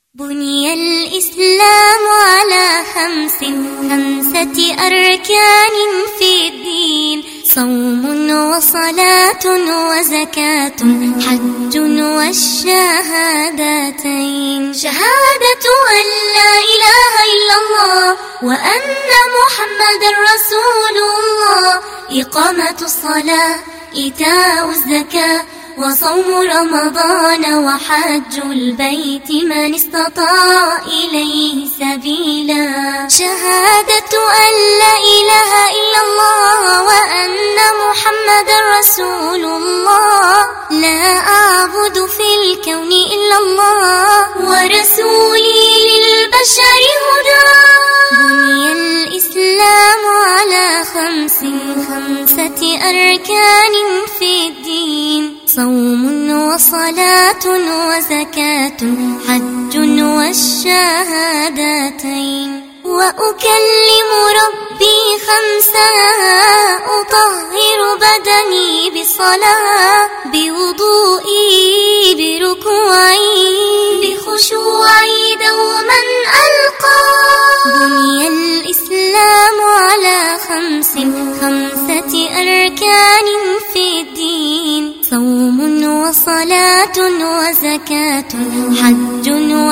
بني الإسلام على خمسة أركان في الدين: صوم وصلاة وزكاة حج والشهادتين. شهادة أن لا إله إلا الله وأن محمد رسول الله، إقامة الصلاة، إيتاء الزكاة، وصوم رمضان وحج البيت من استطاع إليه سبيلا. شهادة أن لا إله إلا الله وأن محمد رسول الله، لا أعبد في الكون إلا الله ورسولي للبشر هدى. بني الإسلام على خمسة أركان في الدين: صوم وصلاة وزكاة حج والشهادتين. وأكلم ربي خمسا: أطهر بدني بصلاة، بوضوئي، بركوعي، بخشوعي دوما ألقى. بني الإسلام على خمسة أركان في الدين: صوم وصلاة وزكاة حج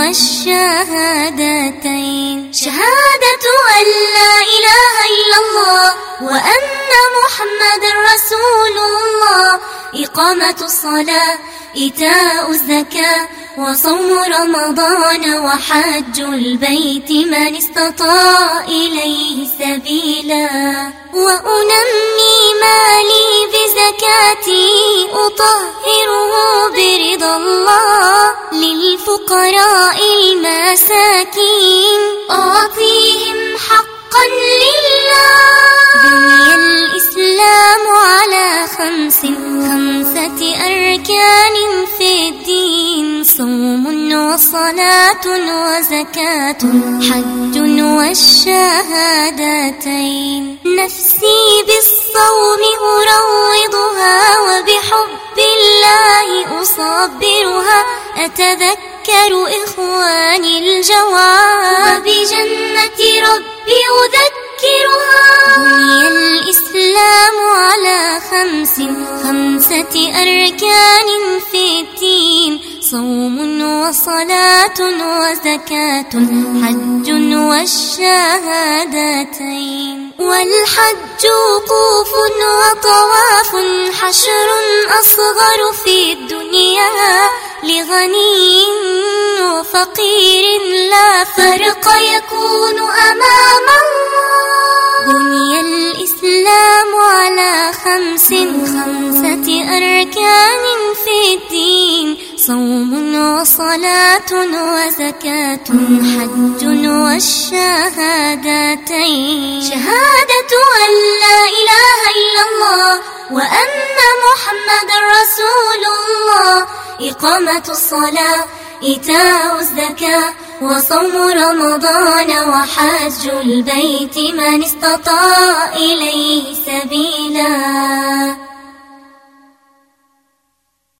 والشهادتين. شهادة أن لا إله إلا الله وأن محمد رسول الله، إقامة الصلاة، إيتاء الزكاة، وصوم رمضان وحج البيت من استطاع إليه سبيلا. وأنمي مالي بزكاتي، أطهره برضا الله، للفقراء المساكين أعطيهم حقا لله. بني الإسلام على خمسة أركان في الدين: صوم وصلاة وزكاة حج والشهادتين. نفسي بالصوم أروضها، وبحب الله أصبرها، أتذكر إخواني الجواب، وبجنة ربي أذكرها. بني الإسلام على خمسة أركان في الدين: صوم وصلاة وزكاة حج والشهادتين. والحج وقوف وطواف، حشر أصغر في الدنيا، لغني وفقير لا فرق يكون أمام الله. بني الإسلام على خمسة أركان في الدين: صوم وصلاة وزكاة حج والشهادتين. شهادة أن لا إله إلا الله وأن محمد رسول الله، إقامة الصلاة، إيتاء الزكاة، وصوم رمضان وحج البيت من استطاع إليه سبيلا.